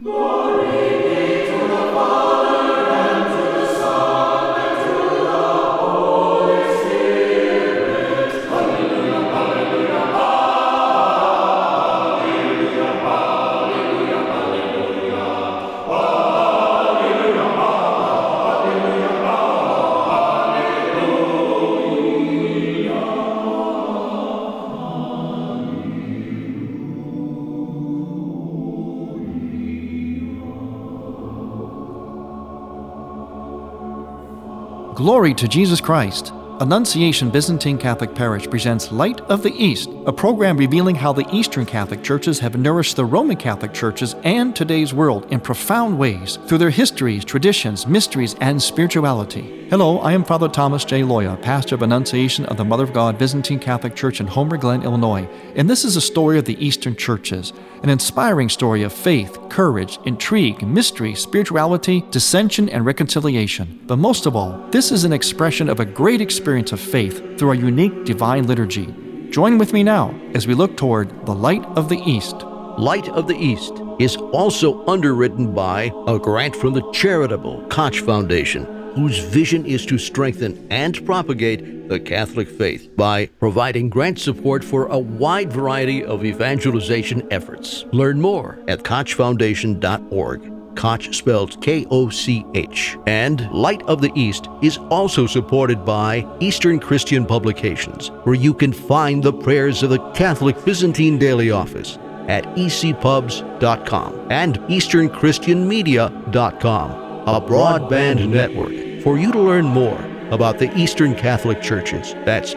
Glory to Jesus Christ. Annunciation Byzantine Catholic Parish presents Light of the East, a program revealing how the Eastern Catholic Churches have nourished the Roman Catholic Churches and today's world in profound ways through their histories, traditions, mysteries, and spirituality. Hello, I am Father Thomas J. Loya, pastor of Annunciation of the Mother of God Byzantine Catholic Church in Homer Glen, Illinois, and this is a story of the Eastern Churches, an inspiring story of faith, courage, intrigue, mystery, spirituality, dissension, and reconciliation. But most of all, this is an expression of a great experience of faith through a unique divine liturgy. Join with me now as we look toward the Light of the East. Light of the East is also underwritten by a grant from the charitable Koch Foundation, whose vision is to strengthen and propagate the Catholic faith by providing grant support for a wide variety of evangelization efforts. Learn more at kochfoundation.org. Koch spelled K-O-C-H. And Light of the East is also supported by Eastern Christian Publications, where you can find the prayers of the Catholic Byzantine Daily Office at ecpubs.com and easternchristianmedia.com, a broadband network for you to learn more about the Eastern Catholic Churches. That's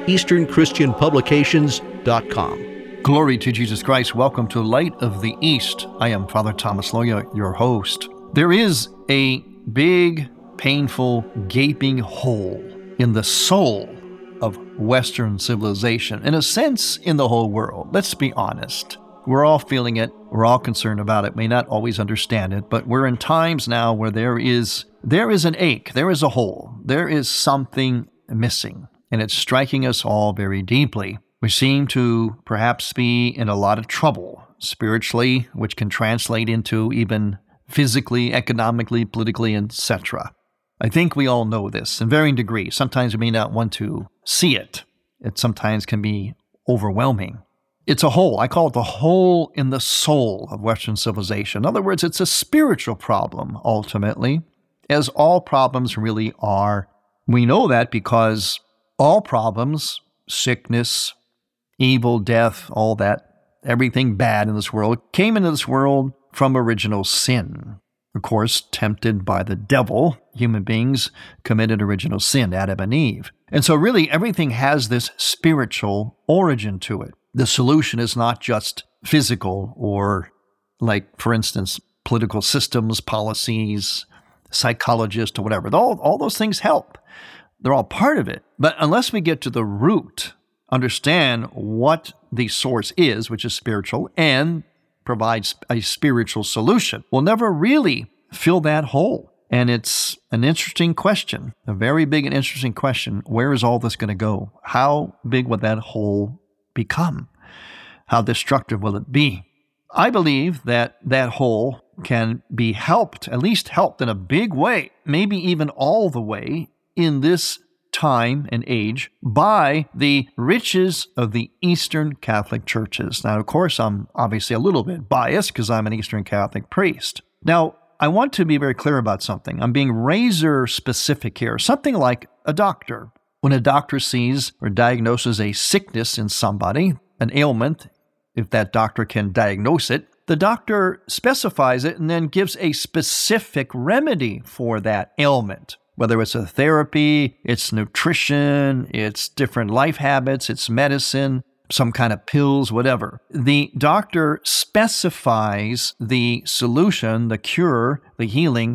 easternchristianpublications.com. Glory to Jesus Christ. Welcome to Light of the East. I am Father Thomas Loya, your host. There is a big, painful, gaping hole in the soul of Western civilization, in a sense, in the whole world. Let's be honest. We're all feeling it. We're all concerned about it. May not always understand it, but we're in times now where there is an ache. There is a hole. There is something missing, and it's striking us all very deeply. We seem to perhaps be in a lot of trouble spiritually, which can translate into even physically, economically, politically, etc. I think we all know this in varying degrees. Sometimes we may not want to see it. It sometimes can be overwhelming. It's a hole. I call it the hole in the soul of Western civilization. In other words, it's a spiritual problem, ultimately, as all problems really are. We know that because all problems, sickness, evil, death, all that, everything bad in this world came into this world from original sin. Of course, tempted by the devil, human beings committed original sin, Adam and Eve. And so really everything has this spiritual origin to it. The solution is not just physical or, like, for instance, political systems, policies, psychologists, or whatever. All those things help. They're all part of it. But unless we get to the root, understand what the source is, which is spiritual, and provides a spiritual solution, we'll never really fill that hole. And it's an interesting question, a very big and interesting question. Where is all this going to go? How big will that hole become? How destructive will it be? I believe that that hole can be helped, at least helped in a big way, maybe even all the way in this time and age, by the riches of the Eastern Catholic Churches. Now, of course, I'm obviously a little bit biased because I'm an Eastern Catholic priest. Now, I want to be very clear about something. I'm being razor specific here. Something like a doctor. When a doctor sees or diagnoses a sickness in somebody, an ailment, if that doctor can diagnose it, the doctor specifies it and then gives a specific remedy for that ailment. Whether it's a therapy, it's nutrition, it's different life habits, it's medicine, some kind of pills, whatever. The doctor specifies the solution, the cure, the healing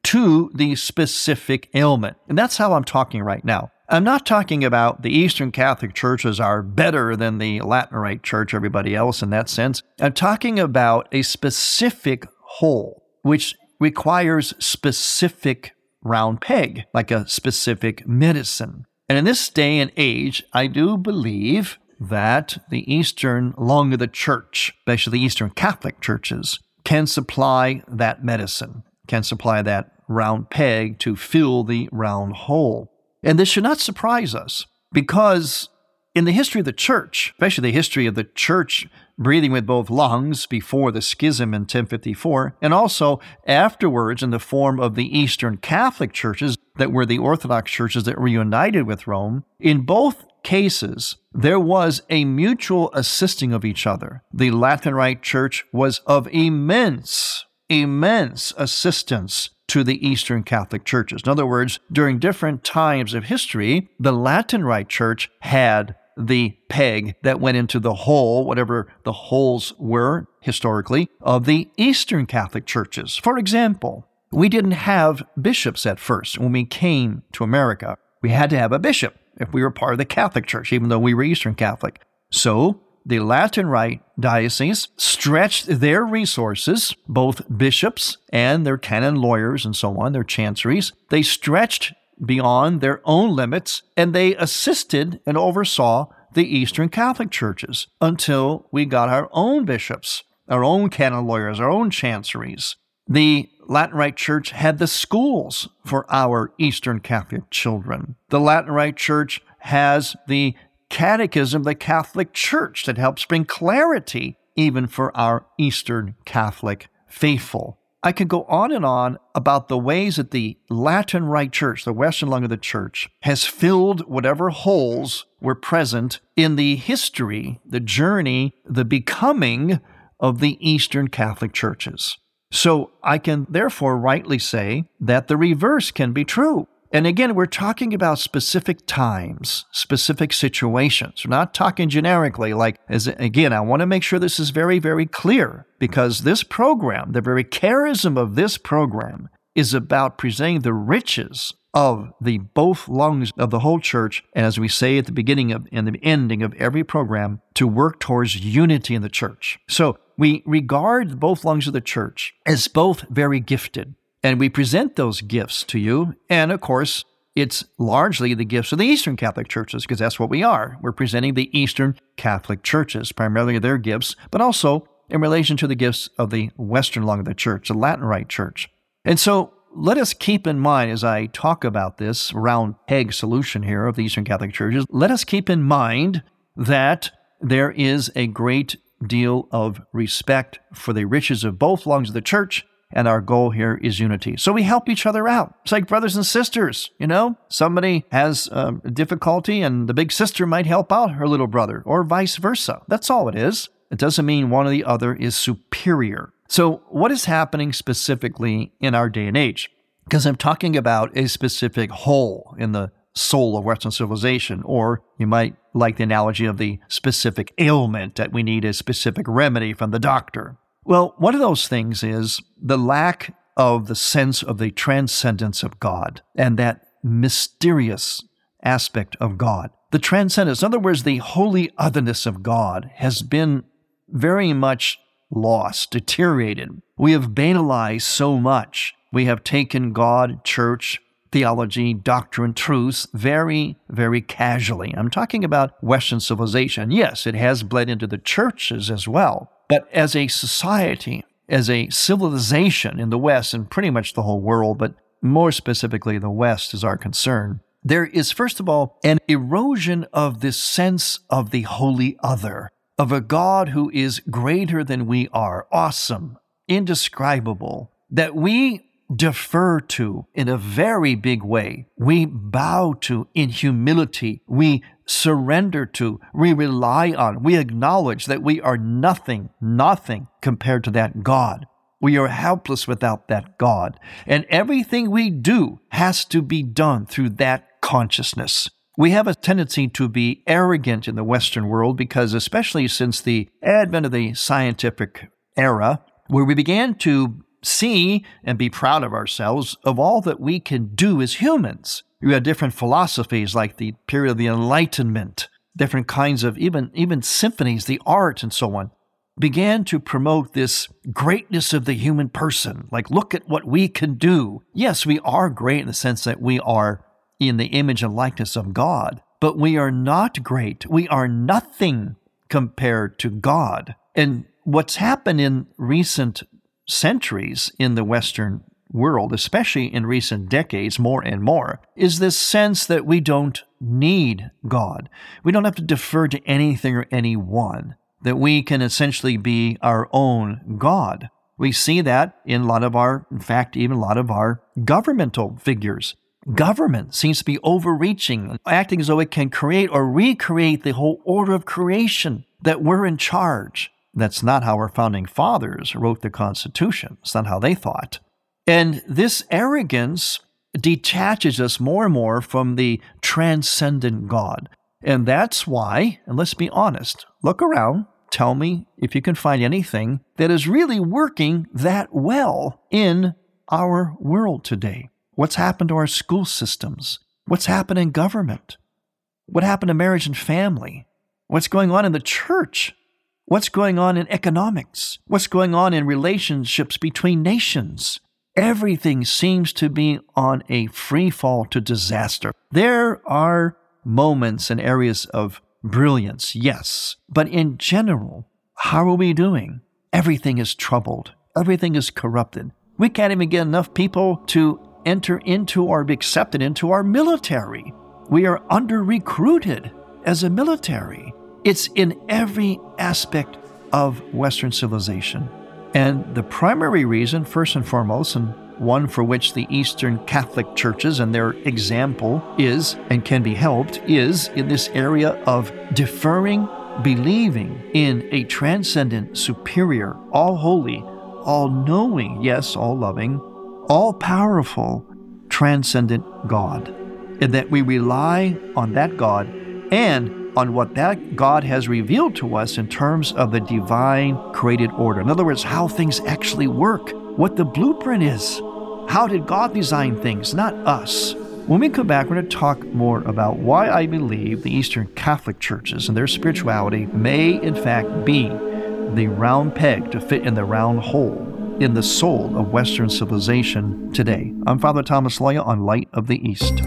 to the specific ailment. And that's how I'm talking right now. I'm not talking about the Eastern Catholic Churches are better than the Latin Rite Church, everybody else in that sense. I'm talking about a specific whole, which requires specific round peg, like a specific medicine. And in this day and age, I do believe that the Eastern lung of the church, especially the Eastern Catholic churches, can supply that medicine, can supply that round peg to fill the round hole. And this should not surprise us, because in the history of the church, especially the history of the church breathing with both lungs before the schism in 1054, and also afterwards in the form of the Eastern Catholic churches that were the Orthodox churches that were united with Rome, in both cases, there was a mutual assisting of each other. The Latin Rite Church was of immense assistance to the Eastern Catholic churches. In other words, during different times of history, the Latin Rite Church had the peg that went into the hole, whatever the holes were historically, of the Eastern Catholic churches. For example, we didn't have bishops at first when we came to America. We had to have a bishop if we were part of the Catholic Church, even though we were Eastern Catholic. So the Latin Rite diocese stretched their resources, both bishops and their canon lawyers and so on, their chanceries. They stretched beyond their own limits, and they assisted and oversaw the Eastern Catholic churches until we got our own bishops, our own canon lawyers, our own chanceries. The Latin Rite Church had the schools for our Eastern Catholic children. The Latin Rite Church has the Catechism of the Catholic Church that helps bring clarity even for our Eastern Catholic faithful. I could go on and on about the ways that the Latin Rite Church, the Western lung of the church, has filled whatever holes were present in the history, the journey, the becoming of the Eastern Catholic churches. So I can therefore rightly say that the reverse can be true. And again, we're talking about specific times, specific situations. We're not talking generically again, I want to make sure this is very, very clear, because this program, the very charism of this program, is about presenting the riches of the both lungs of the whole church, and as we say at the beginning and the ending of every program, to work towards unity in the church. So we regard both lungs of the church as both very gifted. And we present those gifts to you. And of course, it's largely the gifts of the Eastern Catholic churches, because that's what we are. We're presenting the Eastern Catholic churches, primarily their gifts, but also in relation to the gifts of the Western lung of the church, the Latin Rite Church. And so let us keep in mind, as I talk about this round peg solution here of the Eastern Catholic churches, let us keep in mind that there is a great deal of respect for the riches of both lungs of the church, and our goal here is unity. So we help each other out. It's like brothers and sisters, Somebody has a difficulty and the big sister might help out her little brother, or vice versa. That's all it is. It doesn't mean one or the other is superior. So what is happening specifically in our day and age? Because I'm talking about a specific hole in the soul of Western civilization, or you might like the analogy of the specific ailment that we need a specific remedy from the doctor. Well, one of those things is the lack of the sense of the transcendence of God and that mysterious aspect of God. The transcendence, in other words, the holy otherness of God has been very much lost, deteriorated. We have banalized so much. We have taken God, church, theology, doctrine, truths very, very casually. I'm talking about Western civilization. Yes, it has bled into the churches as well. But as a society, as a civilization in the West, and pretty much the whole world, but more specifically the West is our concern, there is, first of all, an erosion of this sense of the holy other, of a God who is greater than we are, awesome, indescribable, that we defer to in a very big way. We bow to in humility. We surrender to. We rely on. We acknowledge that we are nothing compared to that God. We are helpless without that God. And everything we do has to be done through that consciousness. We have a tendency to be arrogant in the Western world because, especially since the advent of the scientific era, where we began to see and be proud of ourselves of all that we can do as humans. We had different philosophies like the period of the Enlightenment, different kinds of even symphonies, the art and so on, began to promote this greatness of the human person. Like, look at what we can do. Yes, we are great in the sense that we are in the image and likeness of God, but we are not great. We are nothing compared to God. And what's happened in recent centuries in the Western world, especially in recent decades, more and more, is this sense that we don't need God. We don't have to defer to anything or anyone, that we can essentially be our own God. We see that in a lot of our governmental figures. Government seems to be overreaching, acting as though it can create or recreate the whole order of creation, that we're in charge. That's not how our founding fathers wrote the Constitution. It's not how they thought. And this arrogance detaches us more and more from the transcendent God. And that's why, and let's be honest, look around, tell me if you can find anything that is really working that well in our world today. What's happened to our school systems? What's happened in government? What happened to marriage and family? What's going on in the church? What's going on in economics? What's going on in relationships between nations? Everything seems to be on a free fall to disaster. There are moments and areas of brilliance, yes, but in general, how are we doing? Everything is troubled. Everything is corrupted. We can't even get enough people to enter into or be accepted into our military. We are under-recruited as a military. It's in every aspect of Western civilization. And the primary reason, first and foremost, and one for which the Eastern Catholic churches and their example is and can be helped, is in this area of deferring, believing in a transcendent, superior, all-holy, all-knowing, yes, all-loving, all-powerful, transcendent God. And that we rely on that God and on what that God has revealed to us in terms of the divine created order. In other words, how things actually work, what the blueprint is. How did God design things, not us? When we come back, we're going to talk more about why I believe the Eastern Catholic churches and their spirituality may, in fact, be the round peg to fit in the round hole in the soul of Western civilization today. I'm Father Thomas Loya on Light of the East.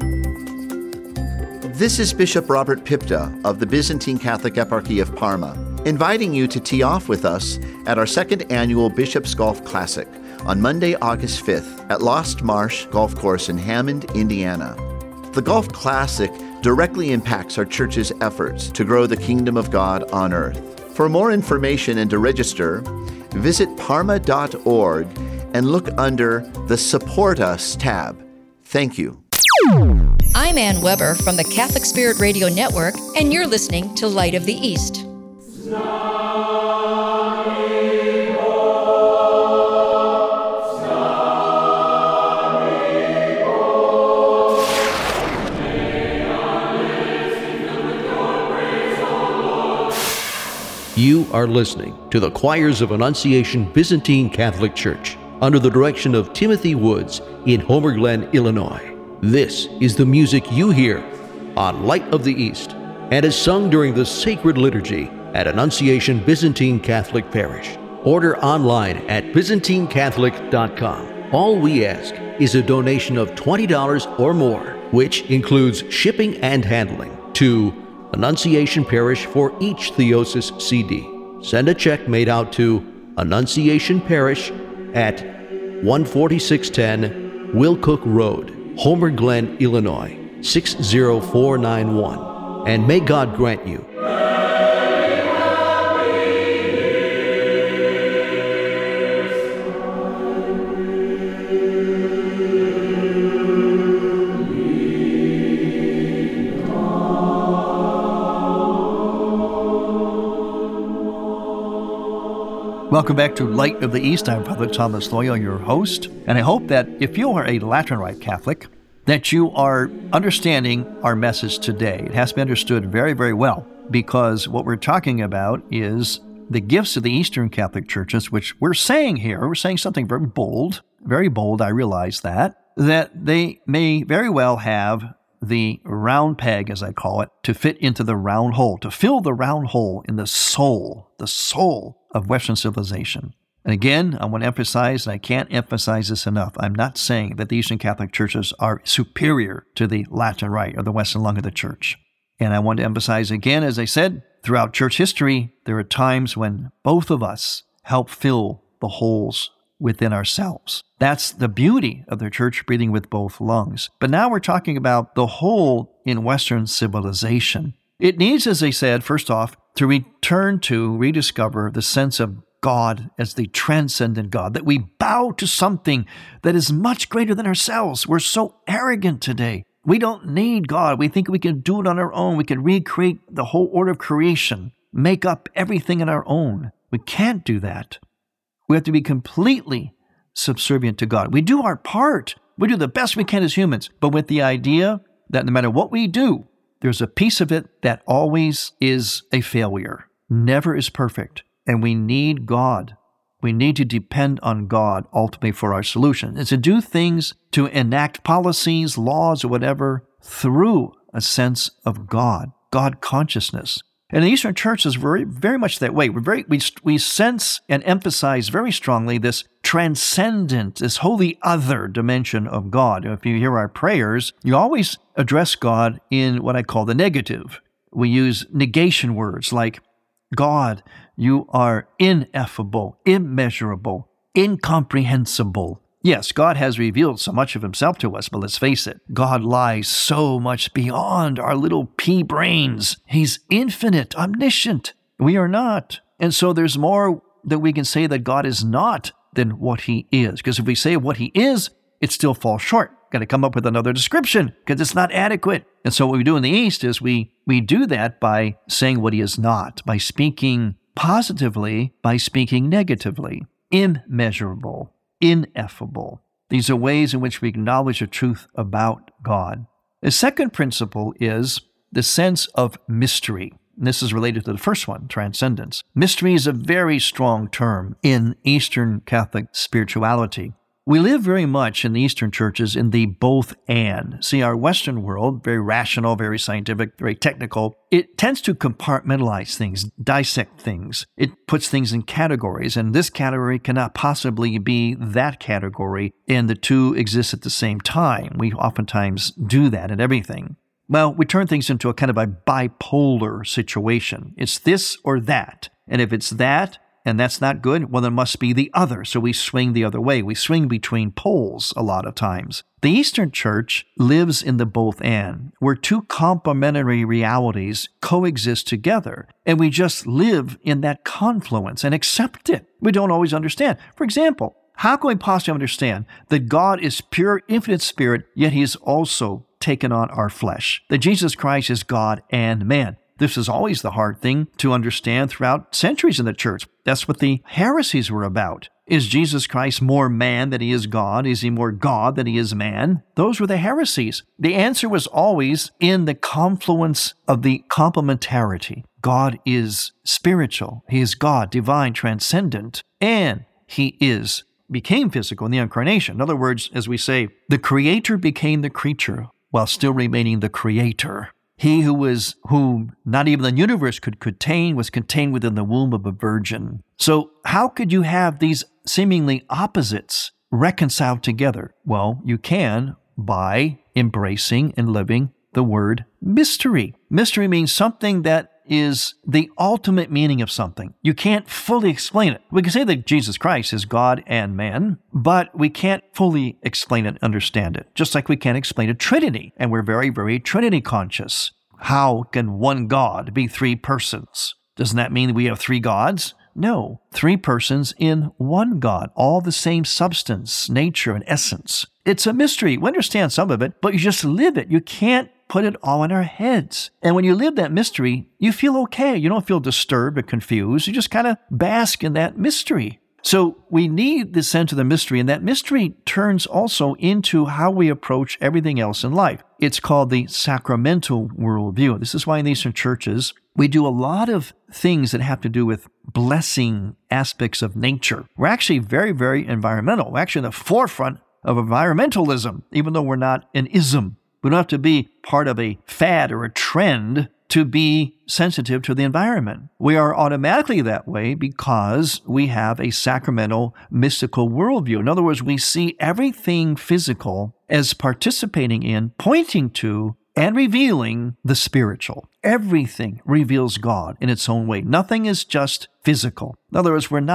This is Bishop Robert Pipta of the Byzantine Catholic Eparchy of Parma, inviting you to tee off with us at our second annual Bishop's Golf Classic on Monday, August 5th at Lost Marsh Golf Course in Hammond, Indiana. The Golf Classic directly impacts our church's efforts to grow the kingdom of God on earth. For more information and to register, visit parma.org and look under the Support Us tab. Thank you. I'm Ann Weber from the Catholic Spirit Radio Network, and you're listening to Light of the East. You are listening to the Choirs of Annunciation Byzantine Catholic Church under the direction of Timothy Woods in Homer Glen, Illinois. This is the music you hear on Light of the East and is sung during the sacred liturgy at Annunciation Byzantine Catholic Parish. Order online at ByzantineCatholic.com. All we ask is a donation of $20 or more, which includes shipping and handling, to Annunciation Parish for each Theosis CD. Send a check made out to Annunciation Parish at 14610 Wilcook Road, Homer Glen, Illinois, 60491. And may God grant you Welcome back to Light of the East. I'm Father Thomas Loya, your host, and I hope that if you are a Latin Rite Catholic, that you are understanding our message today. It has to be understood very, very well, because what we're talking about is the gifts of the Eastern Catholic churches, which we're saying here, we're saying something very bold, I realize that they may very well have the round peg, as I call it, to fit into the round hole, to fill the round hole in the soul of Western civilization. And again, I want to emphasize, and I can't emphasize this enough, I'm not saying that the Eastern Catholic churches are superior to the Latin Rite or the Western lung of the church. And I want to emphasize again, as I said, throughout church history, there are times when both of us help fill the holes within ourselves. That's the beauty of the church breathing with both lungs. But now we're talking about the hole in Western civilization. It needs, as I said, first off, to return to, rediscover the sense of God as the transcendent God, that we bow to something that is much greater than ourselves. We're so arrogant today. We don't need God. We think we can do it on our own. We can recreate the whole order of creation, make up everything on our own. We can't do that. We have to be completely subservient to God. We do our part. We do the best we can as humans, but with the idea that no matter what we do, there's a piece of it that always is a failure, never is perfect. And we need God. We need to depend on God ultimately for our solution. And to do things, to enact policies, laws, or whatever, through a sense of God consciousness. And the Eastern Church is very, very much that way. We sense and emphasize very strongly this transcendent, this holy other dimension of God. If you hear our prayers, you always address God in what I call the negative. We use negation words like, God, you are ineffable, immeasurable, incomprehensible. Yes, God has revealed so much of himself to us, but let's face it, God lies so much beyond our little pea brains. He's infinite, omniscient. We are not. And so there's more that we can say that God is not than what he is. Because if we say what he is, it still falls short. Got to come up with another description because it's not adequate. And so what we do in the East is we do that by saying what he is not, by speaking positively, by speaking negatively, immeasurable, ineffable. These are ways in which we acknowledge the truth about God. The second principle is the sense of mystery. And this is related to the first one, transcendence. Mystery is a very strong term in Eastern Catholic spirituality. We live very much in the Eastern churches in the both and. See, our Western world, very rational, very scientific, very technical, it tends to compartmentalize things, dissect things. It puts things in categories, and this category cannot possibly be that category, and the two exist at the same time. We oftentimes do that in everything. Well, we turn things into a kind of a bipolar situation. It's this or that, and if it's that, and that's not good, well, there must be the other. So we swing the other way. We swing between poles a lot of times. The Eastern Church lives in the both and, where two complementary realities coexist together, and we just live in that confluence and accept it. We don't always understand. For example, how can we possibly understand that God is pure, infinite spirit, yet he is also taken on our flesh? That Jesus Christ is God and man. This is always the hard thing to understand throughout centuries in the church. That's what the heresies were about. Is Jesus Christ more man than he is God? Is he more God than he is man? Those were the heresies. The answer was always in the confluence of the complementarity. God is spiritual. He is God, divine, transcendent, and he became physical in the incarnation. In other words, as we say, the creator became the creature while still remaining the creator. He whom not even the universe could contain was contained within the womb of a virgin. So how could you have these seemingly opposites reconciled together? Well, you can by embracing and living the word mystery. Mystery means something that is the ultimate meaning of something. You can't fully explain it. We can say that Jesus Christ is God and man, but we can't fully explain it, understand it, just like we can't explain a Trinity, and we're very, very Trinity conscious. How can one God be three persons? Doesn't that mean we have three gods? No, three persons in one God, all the same substance, nature, and essence. It's a mystery. We understand some of it, but you just live it. You can't put it all in our heads. And when you live that mystery, you feel okay. You don't feel disturbed or confused. You just kind of bask in that mystery. So we need the sense of the mystery, and that mystery turns also into how we approach everything else in life. It's called the sacramental worldview. This is why in the Eastern churches, we do a lot of things that have to do with blessing aspects of nature. We're actually very, very environmental. We're actually in the forefront of environmentalism, even though we're not an ism. We don't have to be part of a fad or a trend to be sensitive to the environment. We are automatically that way because we have a sacramental, mystical worldview. In other words, we see everything physical as participating in, pointing to, and revealing the spiritual. Everything reveals God in its own way. Nothing is just physical. In other words, we're not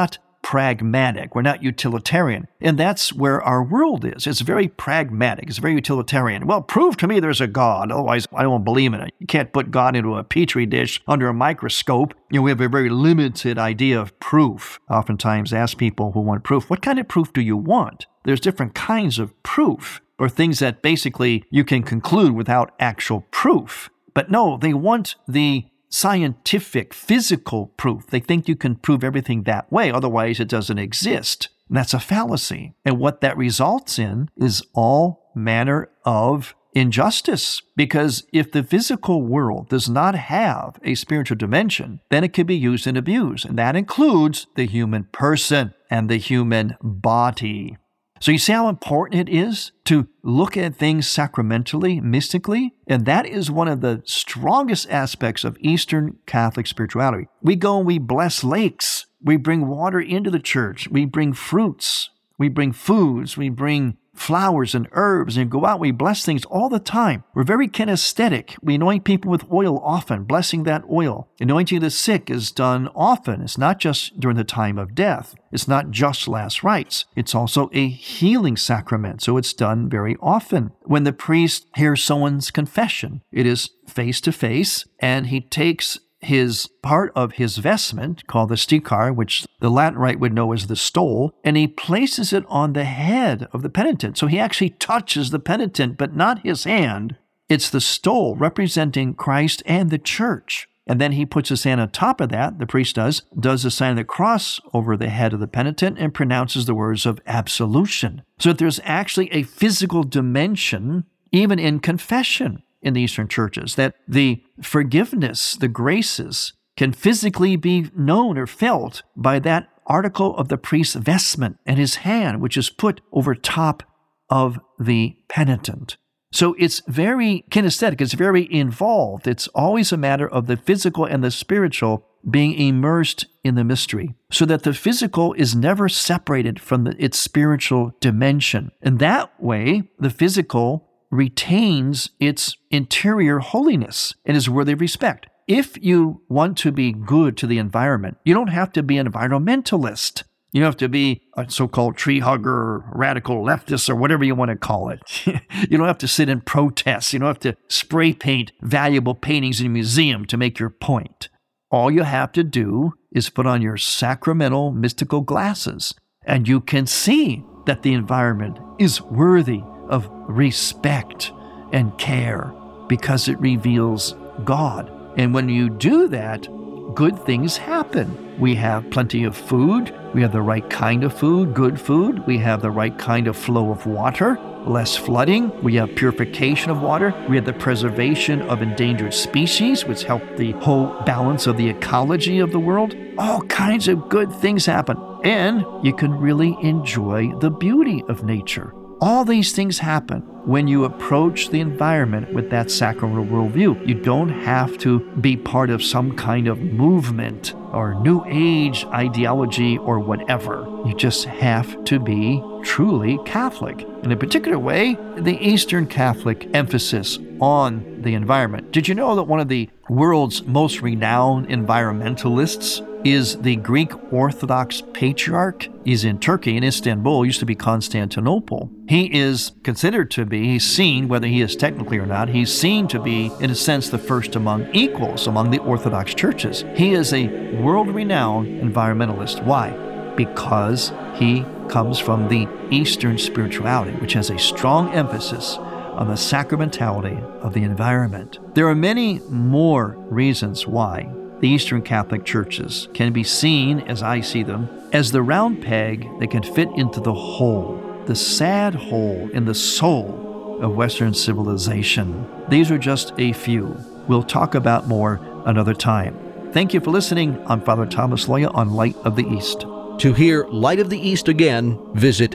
pragmatic. We're not utilitarian. And that's where our world is. It's very pragmatic. It's very utilitarian. Well, prove to me there's a God. Otherwise, I don't believe in it. You can't put God into a petri dish under a microscope. We have a very limited idea of proof. Oftentimes ask people who want proof, what kind of proof do you want? There's different kinds of proof, or things that basically you can conclude without actual proof. But no, they want the scientific, physical proof. They think you can prove everything that way, otherwise it doesn't exist. And that's a fallacy. And what that results in is all manner of injustice. Because if the physical world does not have a spiritual dimension, then it can be used and abused. And that includes the human person and the human body. So you see how important it is to look at things sacramentally, mystically? And that is one of the strongest aspects of Eastern Catholic spirituality. We go and we bless lakes. We bring water into the church. We bring fruits. We bring foods. We bring flowers and herbs, and go out. We bless things all the time. We're very kinesthetic. We anoint people with oil often, blessing that oil. Anointing the sick is done often. It's not just during the time of death. It's not just last rites. It's also a healing sacrament, so it's done very often. When the priest hears someone's confession, it is face to face, and he takes his part of his vestment, called the stichar, which the Latin rite would know as the stole, and he places it on the head of the penitent. So he actually touches the penitent, but not his hand. It's the stole representing Christ and the church. And then he puts his hand on top of that, the priest does the sign of the cross over the head of the penitent and pronounces the words of absolution. So that there's actually a physical dimension, even in confession, in the Eastern churches, that the forgiveness, the graces, can physically be known or felt by that article of the priest's vestment and his hand, which is put over top of the penitent. So it's very kinesthetic, it's very involved. It's always a matter of the physical and the spiritual being immersed in the mystery, so that the physical is never separated from its spiritual dimension. And that way, the physical retains its interior holiness and is worthy of respect. If you want to be good to the environment, you don't have to be an environmentalist. You don't have to be a so-called tree hugger, radical leftist, or whatever you want to call it. You don't have to sit in protests. You don't have to spray paint valuable paintings in a museum to make your point. All you have to do is put on your sacramental, mystical glasses, and you can see that the environment is worthy of respect and care because it reveals God. And when you do that, good things happen. We have plenty of food. We have the right kind of food, good food. We have the right kind of flow of water, less flooding. We have purification of water. We have the preservation of endangered species, which help the whole balance of the ecology of the world. All kinds of good things happen. And you can really enjoy the beauty of nature. All these things happen when you approach the environment with that sacramental worldview. You don't have to be part of some kind of movement or New Age ideology or whatever. You just have to be truly Catholic. In a particular way, the Eastern Catholic emphasis on the environment. Did you know that one of the world's most renowned environmentalists is the Greek Orthodox Patriarch? He's in Turkey, in Istanbul, used to be Constantinople. He is considered to be, he's seen, whether he is technically or not, he's seen to be, in a sense, the first among equals among the Orthodox churches. He is a world-renowned environmentalist. Why? Because he comes from the Eastern spirituality, which has a strong emphasis on the sacramentality of the environment. There are many more reasons why the Eastern Catholic churches can be seen, as I see them, as the round peg that can fit into the hole, the sad hole in the soul of Western civilization. These are just a few. We'll talk about more another time. Thank you for listening. I'm Father Thomas Loya on Light of the East. To hear Light of the East again, visit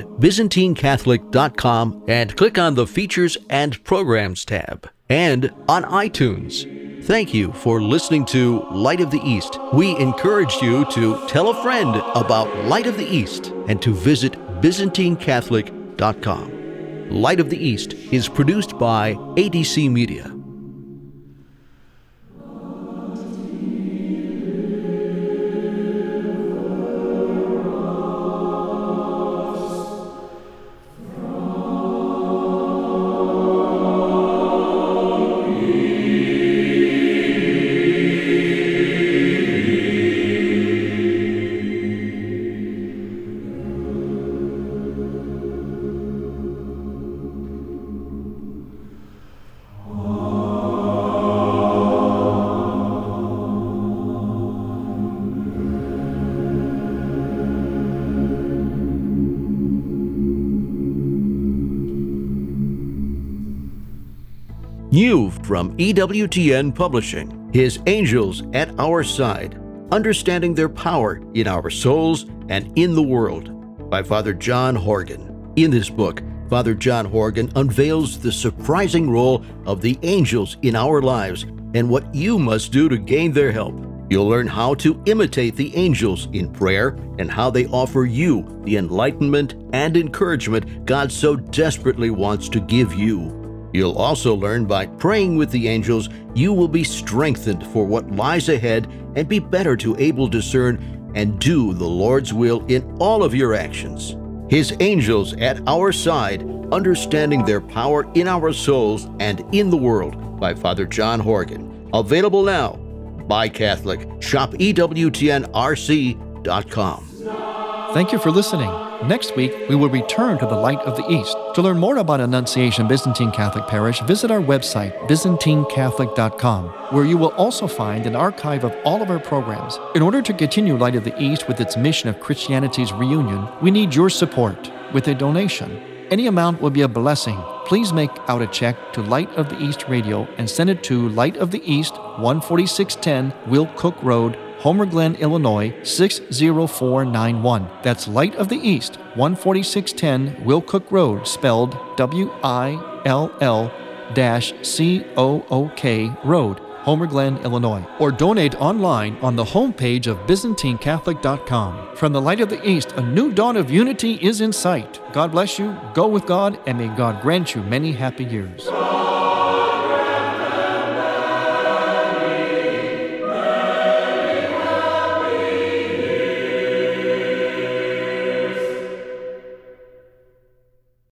ByzantineCatholic.com and click on the Features and Programs tab, and on iTunes. Thank you for listening to Light of the East. We encourage you to tell a friend about Light of the East and to visit ByzantineCatholic.com. Light of the East is produced by ADC Media. New from EWTN Publishing, His Angels at Our Side, Understanding Their Power in Our Souls and in the World, by Father John Horgan. In this book, Father John Horgan unveils the surprising role of the angels in our lives and what you must do to gain their help. You'll learn how to imitate the angels in prayer and how they offer you the enlightenment and encouragement God so desperately wants to give you. You'll also learn by praying with the angels, you will be strengthened for what lies ahead and be better to able discern and do the Lord's will in all of your actions. His Angels at Our Side, Understanding Their Power in Our Souls and in the World, by Father John Horgan. Available now. Buy Catholic. Shop EWTNRC.com. Thank you for listening. Next week, we will return to the Light of the East. To learn more about Annunciation Byzantine Catholic Parish, visit our website, ByzantineCatholic.com, where you will also find an archive of all of our programs. In order to continue Light of the East with its mission of Christianity's reunion, we need your support with a donation. Any amount will be a blessing. Please make out a check to Light of the East Radio and send it to Light of the East, 14610 Will Cook Road, Homer Glen, Illinois, 60491. That's Light of the East, 14610 Will Cook Road, spelled WILL-COOK Road, Homer Glen, Illinois. Or donate online on the homepage of ByzantineCatholic.com. From the Light of the East, a new dawn of unity is in sight. God bless you, go with God, and may God grant you many happy years.